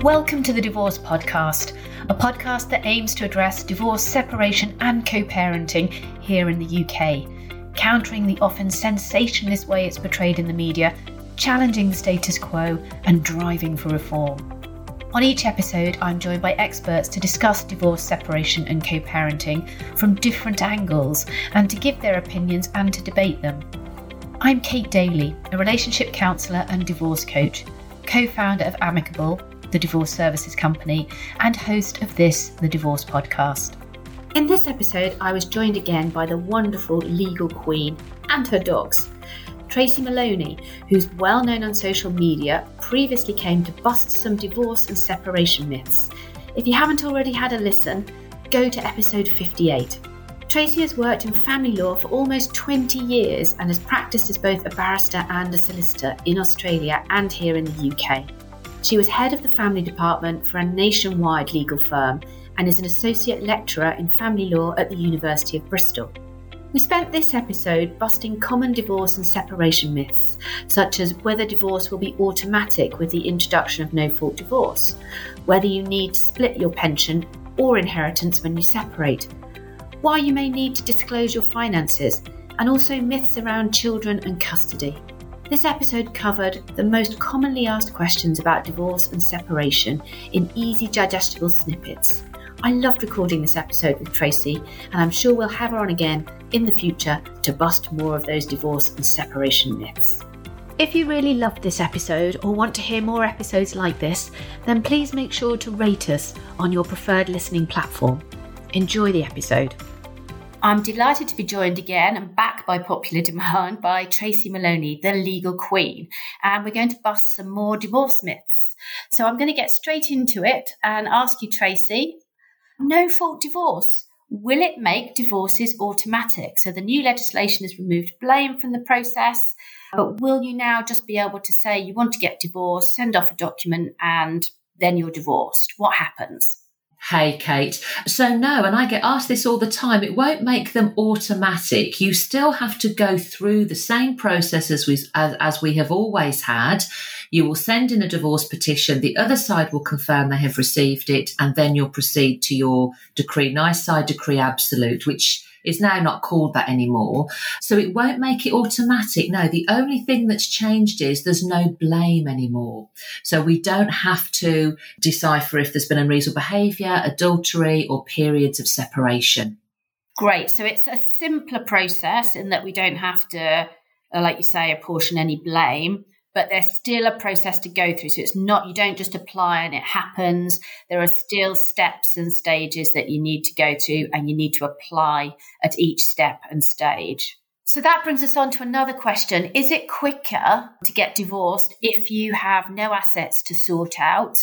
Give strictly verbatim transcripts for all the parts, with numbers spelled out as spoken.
Welcome to the Divorce Podcast, a podcast that aims to address divorce, separation and co-parenting here in the U K, countering the often sensationalist way it's portrayed in the media, challenging the status quo and driving for reform. On each episode, I'm joined by experts to discuss divorce, separation and co-parenting from different angles and to give their opinions and to debate them. I'm Kate Daly, a relationship counsellor and divorce coach, co-founder of Amicable, the divorce services company, and host of this, the Divorce Podcast. In this episode, I was joined again by the wonderful legal queen and her dogs. Tracy Maloney, who's well known on social media, previously came to bust some divorce and separation myths. If you haven't already had a listen, go to episode fifty-eight. Tracy has worked in family law for almost twenty years and has practiced as both a barrister and a solicitor in Australia and here in the U K. She was head of the family department for a nationwide legal firm and is an associate lecturer in family law at the University of Bristol. We spent this episode busting common divorce and separation myths, such as whether divorce will be automatic with the introduction of no-fault divorce, whether you need to split your pension or inheritance when you separate, why you may need to disclose your finances, and also myths around children and custody. This episode covered the most commonly asked questions about divorce and separation in easy digestible snippets. I loved recording this episode with Tracy, and I'm sure we'll have her on again in the future to bust more of those divorce and separation myths. If you really loved this episode or want to hear more episodes like this, then please make sure to rate us on your preferred listening platform. Enjoy the episode. I'm delighted to be joined again and back by popular demand by Tracy Maloney, the legal queen, and we're going to bust some more divorce myths. So I'm going to get straight into it and ask you, Tracy, no-fault divorce, will it make divorces automatic? So the new legislation has removed blame from the process, but will you now just be able to say you want to get divorced, send off a document, and then you're divorced? What happens? Hey, Kate. So no, and I get asked this all the time, it won't make them automatic. You still have to go through the same process as we, as, as we have always had. You will send in a divorce petition. The other side will confirm they have received it, and then you'll proceed to your decree nisi, decree absolute, which is now not called that anymore. So it won't make it automatic. No, the only thing that's changed is there's no blame anymore. So we don't have to decipher if there's been unreasonable behaviour, adultery, or periods of separation. Great. So it's a simpler process in that we don't have to, like you say, apportion any blame, but there's still a process to go through. So it's not, you don't just apply and it happens. There are still steps and stages that you need to go to, and you need to apply at each step and stage. So that brings us on to another question. Is it quicker to get divorced if you have no assets to sort out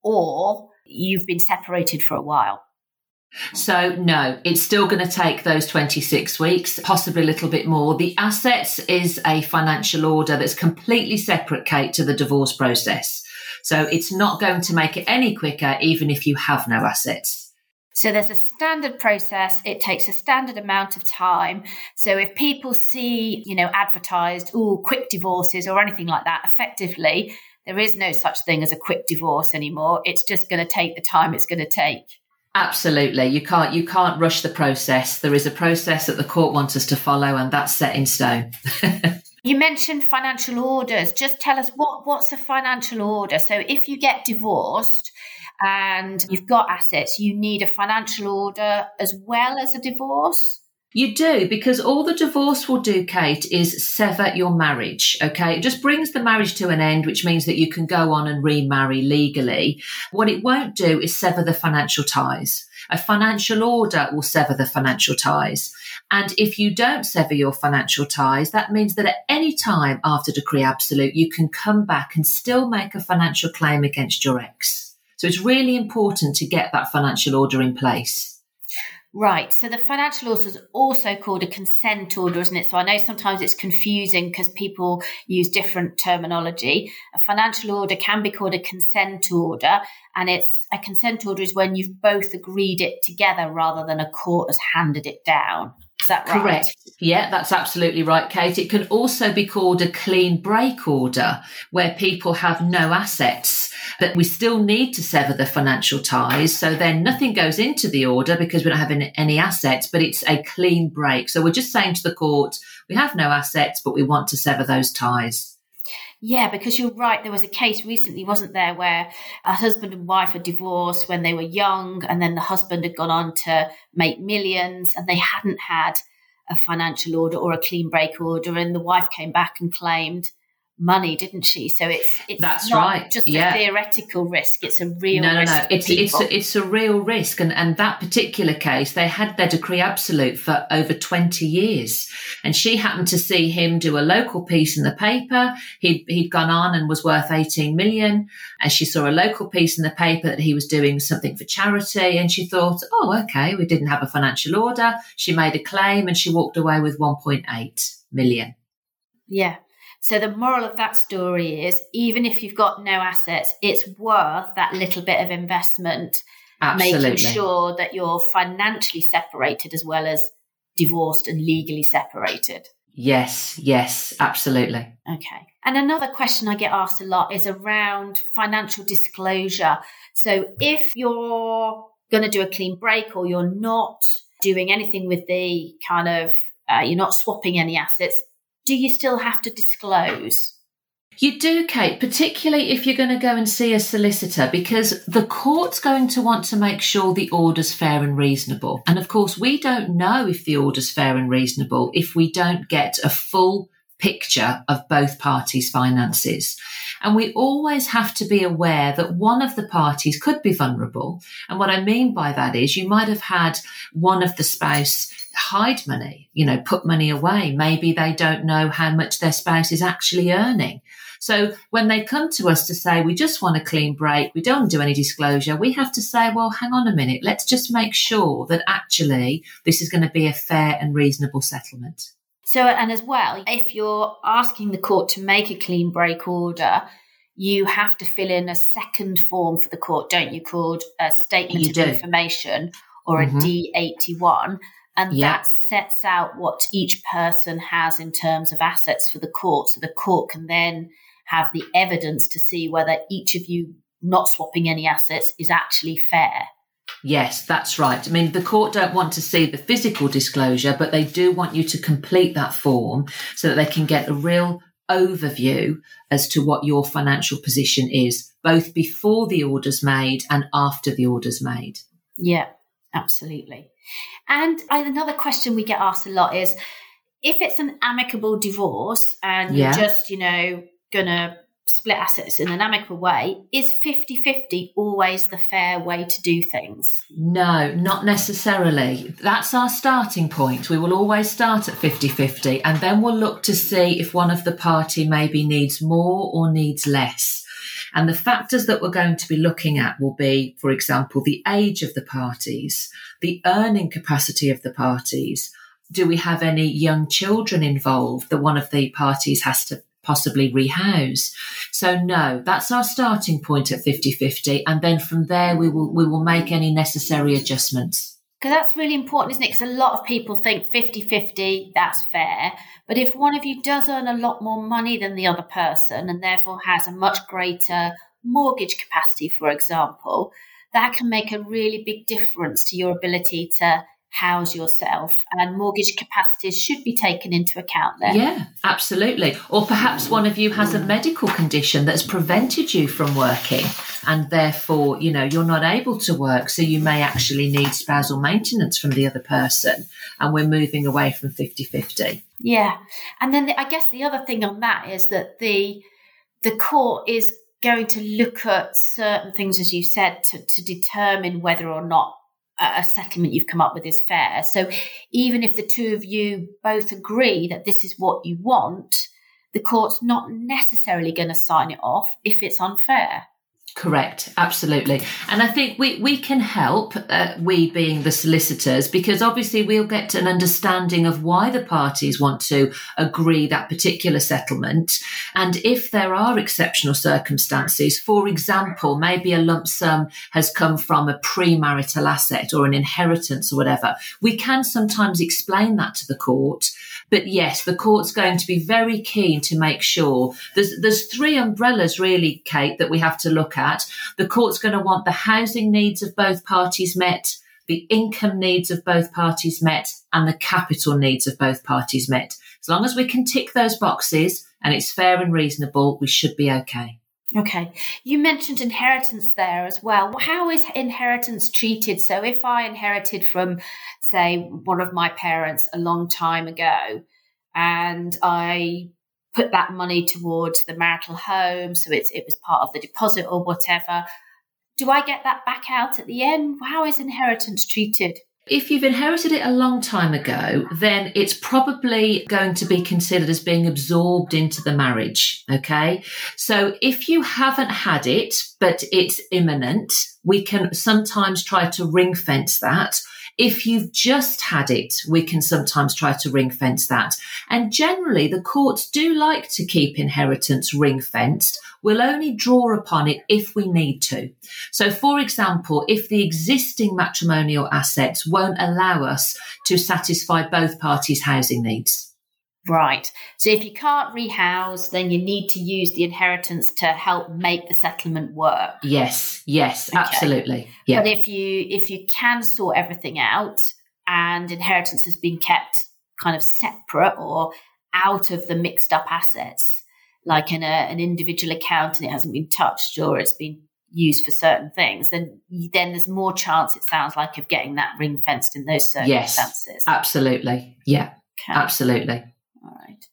or you've been separated for a while? So no, it's still going to take those twenty-six weeks, possibly a little bit more. The assets is a financial order that's completely separate, Kate, to the divorce process. So it's not going to make it any quicker, even if you have no assets. So there's a standard process. It takes a standard amount of time. So if people see, you know, advertised, oh, quick divorces or anything like that, effectively, there is no such thing as a quick divorce anymore. It's just going to take the time it's going to take. Absolutely. You can't, you can't rush the process. There is a process that the court wants us to follow, and that's set in stone. You mentioned financial orders. Just tell us what, what's a financial order? So if you get divorced and you've got assets, you need a financial order as well as a divorce? You do, because all the divorce will do, Kate, is sever your marriage, okay? It just brings the marriage to an end, which means that you can go on and remarry legally. What it won't do is sever the financial ties. A financial order will sever the financial ties. And if you don't sever your financial ties, that means that at any time after decree absolute, you can come back and still make a financial claim against your ex. So it's really important to get that financial order in place. Right. So the financial order is also called a consent order, isn't it? So I know sometimes it's confusing because people use different terminology. A financial order can be called a consent order, and it's a consent order is when you've both agreed it together rather than a court has handed it down. Is that right? Correct. Yeah, that's absolutely right, Kate. It can also be called a clean break order, where people have no assets that we still need to sever the financial ties. So then nothing goes into the order because we don't have any, any assets, but it's a clean break. So we're just saying to the court, we have no assets, but we want to sever those ties. Yeah, because you're right. There was a case recently, wasn't there, where a husband and wife were divorced when they were young, and then the husband had gone on to make millions, and they hadn't had a financial order or a clean break order, and the wife came back and claimed money, didn't she? So it's it's That's not right. just yeah. a theoretical risk; it's a real no, no, risk. no. It's people. it's a, it's a real risk, and and that particular case, they had their decree absolute for over twenty years, and she happened to see him do a local piece in the paper. He'd he'd gone on and was worth eighteen million, and she saw a local piece in the paper that he was doing something for charity, and she thought, oh, okay, we didn't have a financial order. She made a claim, and she walked away with one point eight million. Yeah. So the moral of that story is, even if you've got no assets, it's worth that little bit of investment, Absolutely. making sure that you're financially separated as well as divorced and legally separated. Yes, yes, absolutely. Okay. And another question I get asked a lot is around financial disclosure. So if you're going to do a clean break, or you're not doing anything with the kind of, uh, you're not swapping any assets, do you still have to disclose? You do, Kate, particularly if you're going to go and see a solicitor, because the court's going to want to make sure the order's fair and reasonable. And of course, we don't know if the order's fair and reasonable if we don't get a full picture of both parties' finances. And we always have to be aware that one of the parties could be vulnerable. And what I mean by that is, you might have had one of the spouse hide money, you know, put money away. Maybe they don't know how much their spouse is actually earning. So when they come to us to say, we just want a clean break, we don't do any disclosure, we have to say, well, hang on a minute, let's just make sure that actually this is going to be a fair and reasonable settlement. So, and as well, if you're asking the court to make a clean break order, you have to fill in a second form for the court, don't you, called a statement You of do. information, or Mm-hmm. a D eighty-one. And Yeah. that sets out what each person has in terms of assets for the court. So the court can then have the evidence to see whether each of you not swapping any assets is actually fair. Yes, that's right. I mean, the court don't want to see the physical disclosure, but they do want you to complete that form so that they can get a real overview as to what your financial position is, both before the order's made and after the order's made. Yeah, absolutely. And another question we get asked a lot is, if it's an amicable divorce and Yeah. you're just, you know, going to split assets in an amicable way, is fifty-fifty always the fair way to do things? No, not necessarily. That's our starting point. We will always start at fifty-fifty, and then we'll look to see if one of the party maybe needs more or needs less. And the factors that we're going to be looking at will be, for example, the age of the parties, the earning capacity of the parties. Do we have any young children involved that one of the parties has to possibly rehouse? So no, that's our starting point at fifty-fifty. And then from there, we will we will make any necessary adjustments. Because that's really important, isn't it? Because a lot of people think fifty-fifty, that's fair. But if one of you does earn a lot more money than the other person and therefore has a much greater mortgage capacity, for example, that can make a really big difference to your ability to house yourself, and mortgage capacities should be taken into account there. Yeah, absolutely. Or perhaps one of you has a medical condition that's prevented you from working, and therefore, you know, you're not able to work, so you may actually need spousal maintenance from the other person, and we're moving away from fifty-fifty. Yeah. And then the, I guess the other thing on that is that the the court is going to look at certain things, as you said, to, to determine whether or not a settlement you've come up with is fair. So even if the two of you both agree that this is what you want, the court's not necessarily going to sign it off if it's unfair. Correct, absolutely. And I think we, we can help, uh, we being the solicitors, because obviously we'll get an understanding of why the parties want to agree that particular settlement. And if there are exceptional circumstances, for example, maybe a lump sum has come from a premarital asset or an inheritance or whatever, we can sometimes explain that to the court. But yes, the court's going to be very keen to make sure there's, there's three umbrellas really, Kate, that we have to look at. at. The court's going to want the housing needs of both parties met, the income needs of both parties met, and the capital needs of both parties met. As long as we can tick those boxes and it's fair and reasonable, we should be okay. Okay. You mentioned inheritance there as well. How is inheritance treated? So if I inherited from, say, one of my parents a long time ago, and I put that money towards the marital home, so it's, it was part of the deposit or whatever, do I get that back out at the end? How is inheritance treated? If you've inherited it a long time ago, then it's probably going to be considered as being absorbed into the marriage, okay? So if you haven't had it, but it's imminent, we can sometimes try to ring fence that. If you've just had it, we can sometimes try to ring fence that. And generally, the courts do like to keep inheritance ring fenced. We'll only draw upon it if we need to. So, for example, if the existing matrimonial assets won't allow us to satisfy both parties' housing needs. Right. So if you can't rehouse, then you need to use the inheritance to help make the settlement work. Yes, yes, okay. Absolutely. Yeah. But if you if you can sort everything out and inheritance has been kept kind of separate or out of the mixed up assets, like in a, an individual account and it hasn't been touched or it's been used for certain things, then then there's more chance, it sounds like, of getting that ring fenced in those circumstances. Yes, absolutely. Yeah, okay. Absolutely. All right.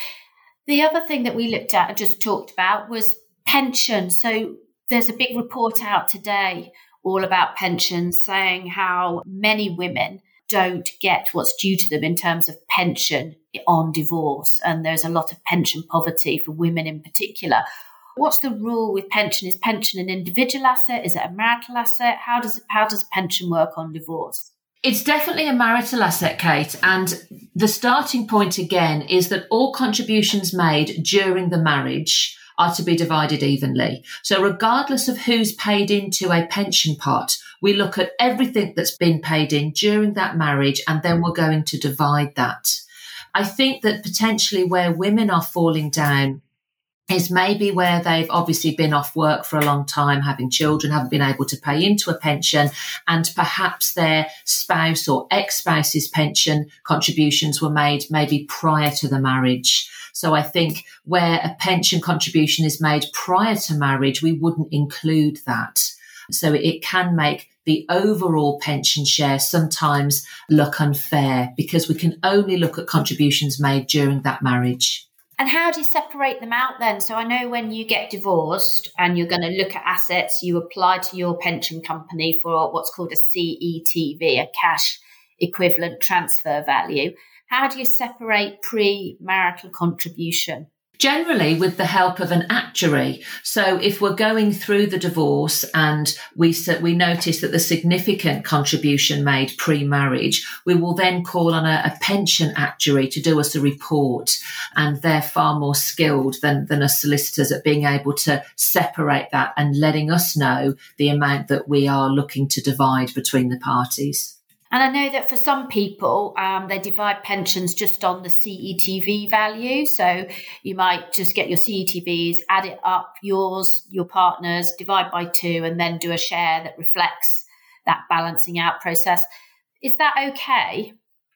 The other thing that we looked at and just talked about was pension. So there's a big report out today all about pensions, saying how many women don't get what's due to them in terms of pension on divorce. And there's a lot of pension poverty for women in particular. What's the rule with pension? Is pension an individual asset? Is it a marital asset? How does how does pension work on divorce? It's definitely a marital asset, Kate. And the starting point again is that all contributions made during the marriage are to be divided evenly. So regardless of who's paid into a pension pot, we look at everything that's been paid in during that marriage, and then we're going to divide that. I think that potentially where women are falling down is maybe where they've obviously been off work for a long time, having children, haven't been able to pay into a pension, and perhaps their spouse or ex-spouse's pension contributions were made maybe prior to the marriage. So I think where a pension contribution is made prior to marriage, we wouldn't include that. So it can make the overall pension share sometimes look unfair because we can only look at contributions made during that marriage. And how do you separate them out then? So I know when you get divorced and you're going to look at assets, you apply to your pension company for what's called a C E T V, a cash equivalent transfer value. How do you separate pre-marital contribution? Generally with the help of an actuary. So if we're going through the divorce and we we notice that the significant contribution made pre-marriage, we will then call on a, a pension actuary to do us a report. And they're far more skilled than, than us solicitors at being able to separate that and letting us know the amount that we are looking to divide between the parties. And I know that for some people, um, they divide pensions just on the C E T V value. So you might just get your C E T Vs, add it up, yours, your partner's, divide by two, and then do a share that reflects that balancing out process. Is that okay?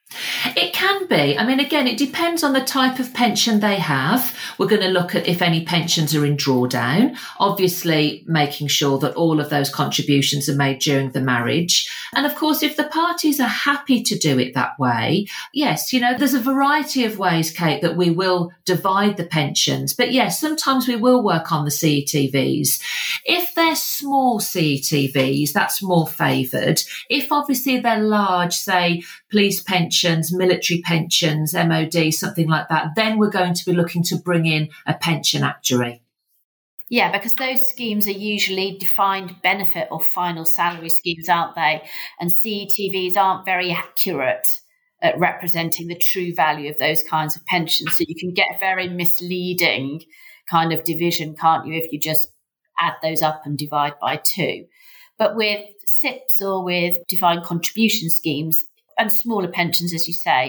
It can be. I mean, again, it depends on the type of pension they have. We're going to look at if any pensions are in drawdown, obviously making sure that all of those contributions are made during the marriage. And of course, if the parties are happy to do it that way, yes, you know, there's a variety of ways, Kate, that we will divide the pensions. But yes, sometimes we will work on the C E T Vs. If they're small C E T Vs, that's more favoured. If obviously they're large, say, police pensions, military pensions, M O D, something like that, then we're going to be looking to bring in a pension actuary. Yeah, because those schemes are usually defined benefit or final salary schemes, aren't they? And C E T Vs aren't very accurate at representing the true value of those kinds of pensions. So you can get a very misleading kind of division, can't you, if you just add those up and divide by two. But with S I Ps or with defined contribution schemes, and smaller pensions, as you say,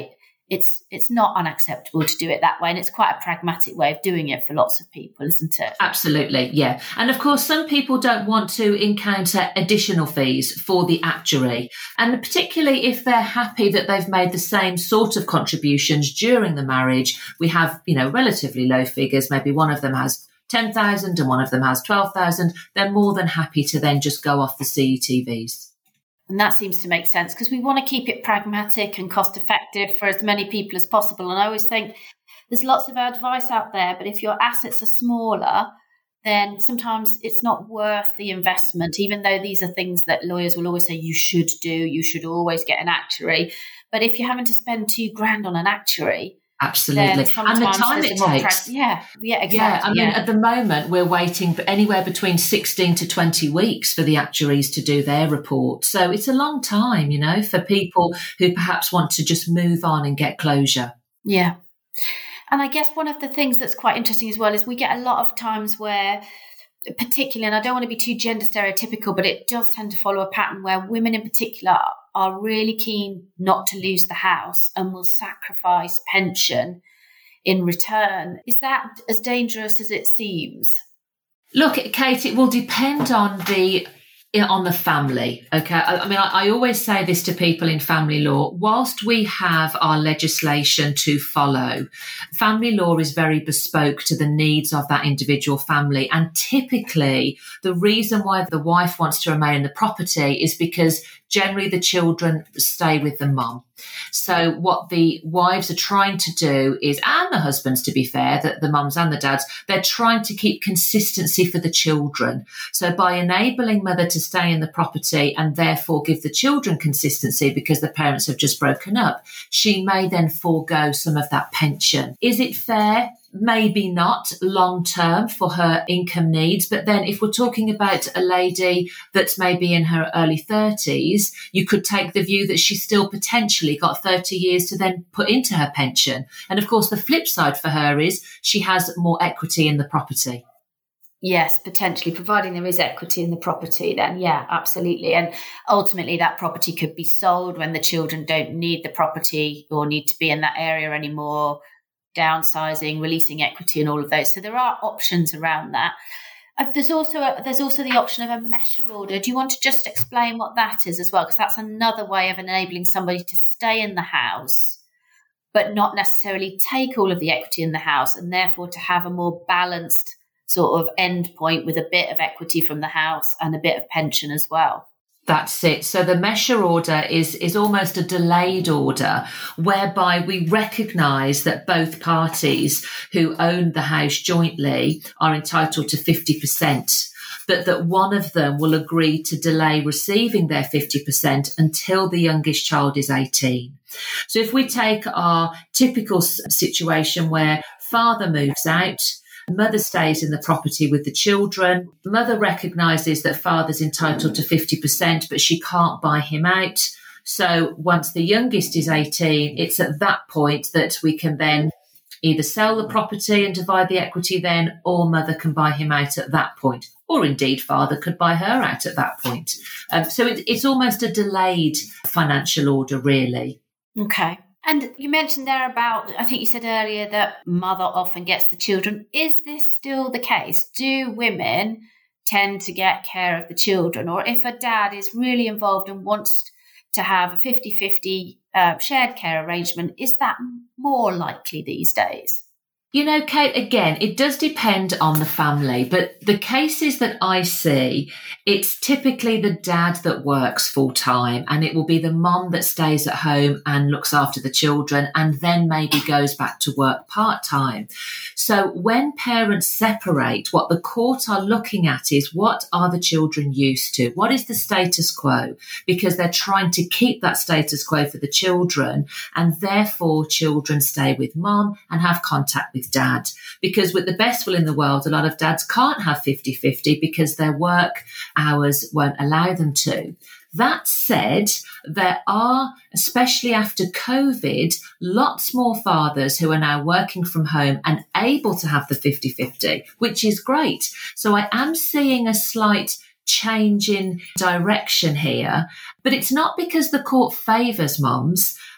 it's it's not unacceptable to do it that way. And it's quite a pragmatic way of doing it for lots of people, isn't it? Absolutely, yeah. And of course, some people don't want to encounter additional fees for the actuary. And particularly if they're happy that they've made the same sort of contributions during the marriage, we have, you know, relatively low figures. Maybe one of them has ten thousand and one of them has twelve thousand. They're more than happy to then just go off the C E T Vs. And that seems to make sense because we want to keep it pragmatic and cost effective for as many people as possible. And I always think there's lots of advice out there, but if your assets are smaller, then sometimes it's not worth the investment, even though these are things that lawyers will always say you should do, you should always get an actuary. But if you're having to spend two grand on an actuary, absolutely. And the time it takes. Pra- yeah, yeah, exactly. Yeah, I mean, yeah. at the moment, we're waiting for anywhere between sixteen to twenty weeks for the actuaries to do their report. So it's a long time, you know, for people who perhaps want to just move on and get closure. Yeah. And I guess one of the things that's quite interesting as well is we get a lot of times where, particularly, and I don't want to be too gender stereotypical, but it does tend to follow a pattern where women in particular are really keen not to lose the house and will sacrifice pension in return. Is that as dangerous as it seems? Look, Kate, it will depend on the on the family. Okay. I, I mean, I, I always say this to people in family law. Whilst we have our legislation to follow, family law is very bespoke to the needs of that individual family. And typically the reason why the wife wants to remain in the property is because generally the children stay with the mum. So what the wives are trying to do is, and the husbands, to be fair, that the mums and the dads, they're trying to keep consistency for the children. So by enabling mother to stay in the property and therefore give the children consistency because the parents have just broken up, she may then forego some of that pension. Is it fair? Maybe not long term for her income needs. But then if we're talking about a lady that's maybe in her early thirties, you could take the view that she's still potentially got thirty years to then put into her pension. And of course, the flip side for her is she has more equity in the property. Yes, potentially, providing there is equity in the property, then yeah, absolutely. And ultimately that property could be sold when the children don't need the property or need to be in that area anymore, downsizing, releasing equity and all of those. So there are options around that. Uh, there's also a, there's also the option of a measure order. Do you want to just explain what that is as well? Because that's another way of enabling somebody to stay in the house, but not necessarily take all of the equity in the house, and therefore to have a more balanced sort of end point with a bit of equity from the house and a bit of pension as well. That's it. So the measure order is, is almost a delayed order whereby we recognise that both parties who own the house jointly are entitled to fifty percent, but that one of them will agree to delay receiving their fifty percent until the youngest child is eighteen. So if we take our typical situation where father moves out, mother stays in the property with the children. Mother recognises that father's entitled to fifty percent, but she can't buy him out. So once the youngest is eighteen, it's at that point that we can then either sell the property and divide the equity then, or mother can buy him out at that point. Or indeed, father could buy her out at that point. Um, so it, it's almost a delayed financial order, really. Okay. And you mentioned there about, I think you said earlier that mother often gets the children. Is this still the case? Do women tend to get care of the children? Or if a dad is really involved and wants to have a fifty-fifty uh, shared care arrangement, is that more likely these days? You know, Kate, again, it does depend on the family, but the cases that I see, it's typically the dad that works full time, and it will be the mum that stays at home and looks after the children and then maybe goes back to work part time. So when parents separate, what the court are looking at is what are the children used to? What is the status quo? Because they're trying to keep that status quo for the children, and therefore children stay with mum and have contact with dad, because with the best will in the world, a lot of dads can't have fifty-fifty because their work hours won't allow them to. That said, there are, especially after COVID, lots more fathers who are now working from home and able to have the fifty-fifty, which is great. So I am seeing a slight change in direction here, but it's not because the court favours mums.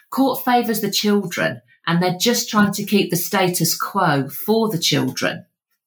Court favours the children, and they're just trying to keep the status quo for the children.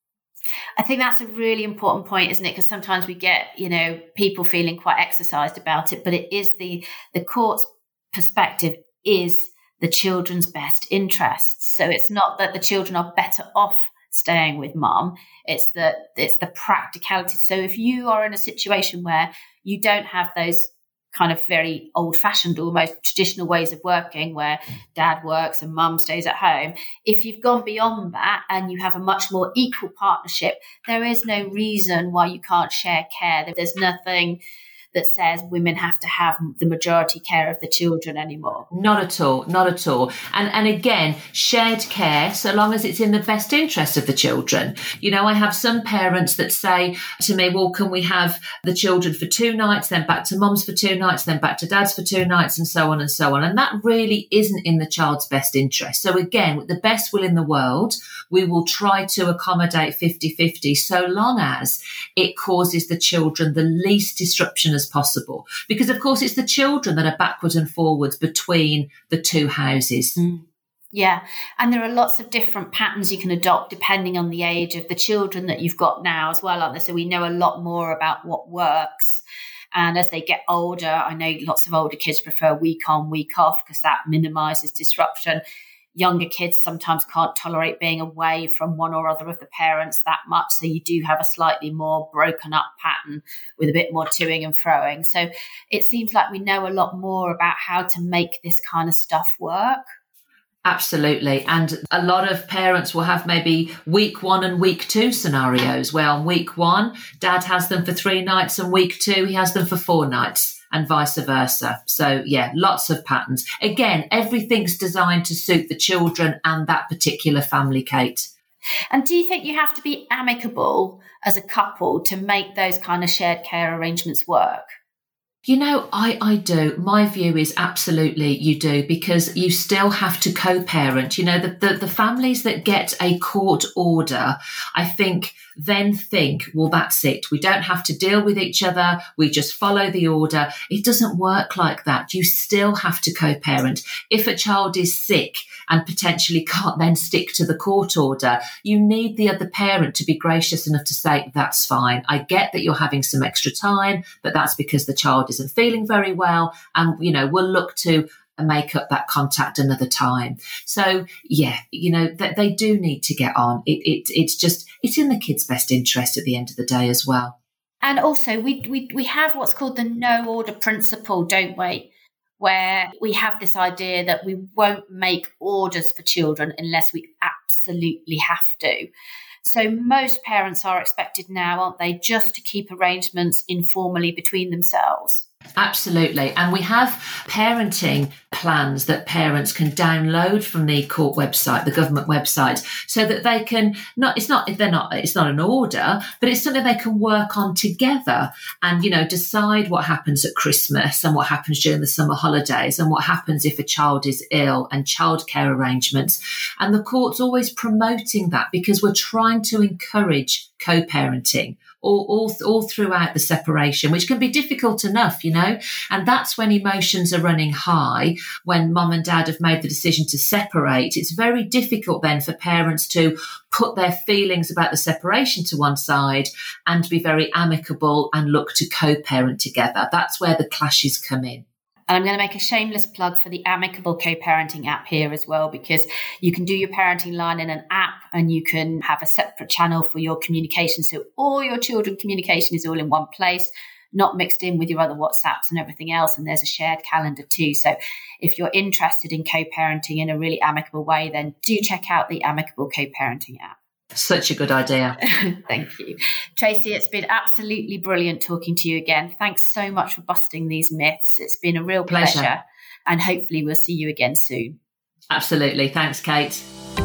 I think that's a really important point, isn't it? Because sometimes we get, you know, people feeling quite exercised about it, but it is the the court's perspective is the children's best interests. So it's not that the children are better off staying with mum. It's the it's the practicality. So if you are in a situation where you don't have those kind of very old-fashioned, almost traditional ways of working where dad works and mum stays at home, if you've gone beyond that and you have a much more equal partnership, there is no reason why you can't share care. There's nothing that says women have to have the majority care of the children anymore. Not at all, not at all. And and again, shared care, so long as it's in the best interest of the children. You know, I have some parents that say to me, well, can we have the children for two nights, then back to mum's for two nights, then back to dad's for two nights, and so on and so on. And that really isn't in the child's best interest. So again, with the best will in the world, we will try to accommodate fifty-fifty so long as it causes the children the least disruption as possible, because of course it's the children that are backwards and forwards between the two houses. Mm. Yeah, and there are lots of different patterns you can adopt depending on the age of the children that you've got now as well, aren't there? So we know a lot more about what works, and as they get older, I know lots of older kids prefer week on, week off because that minimises disruption. Younger kids sometimes can't tolerate being away from one or other of the parents that much. So you do have a slightly more broken up pattern with a bit more toing and froing. So it seems like we know a lot more about how to make this kind of stuff work. Absolutely. And a lot of parents will have maybe week one and week two scenarios where on week one, dad has them for three nights and week two, he has them for four nights. And vice versa. So, yeah, lots of patterns. Again, everything's designed to suit the children and that particular family, Kate. And do you think you have to be amicable as a couple to make those kind of shared care arrangements work? You know, I, I do. My view is absolutely you do, because you still have to co-parent. You know, the, the, the families that get a court order, I think, then think, well, that's it. We don't have to deal with each other. We just follow the order. It doesn't work like that. You still have to co-parent. If a child is sick and potentially can't then stick to the court order, you need the other parent to be gracious enough to say, that's fine. I get that you're having some extra time, but that's because the child isn't feeling very well. And, you know, we'll look to make up that contact another time. So, yeah, you know, that they do need to get on. It, it, it's just, it's in the kids' best interest at the end of the day as well. And also we, we, we have what's called the no order principle, don't we? Where we have this idea that we won't make orders for children unless we absolutely have to. So most parents are expected now, aren't they, just to keep arrangements informally between themselves? Absolutely. And we have parenting plans that parents can download from the court website, the government website, so that they can not, it's not, they're not, it's not an order, but it's something they can work on together and, you know, decide what happens at Christmas and what happens during the summer holidays and what happens if a child is ill and childcare arrangements. And the court's always promoting that because we're trying to encourage co-parenting. All, all, all throughout the separation, which can be difficult enough, you know, and that's when emotions are running high. When mum and dad have made the decision to separate, it's very difficult then for parents to put their feelings about the separation to one side and be very amicable and look to co-parent together. That's where the clashes come in. And I'm going to make a shameless plug for the Amicable Co-Parenting app here as well, because you can do your parenting line in an app and you can have a separate channel for your communication. So all your children communication is all in one place, not mixed in with your other WhatsApps and everything else. And there's a shared calendar too. So if you're interested in co-parenting in a really amicable way, then do check out the Amicable Co-Parenting app. Such a good idea. Thank you. Tracy, it's been absolutely brilliant talking to you again. Thanks so much for busting these myths. It's been a real pleasure. pleasure. And hopefully we'll see you again soon. Absolutely. Thanks, Kate.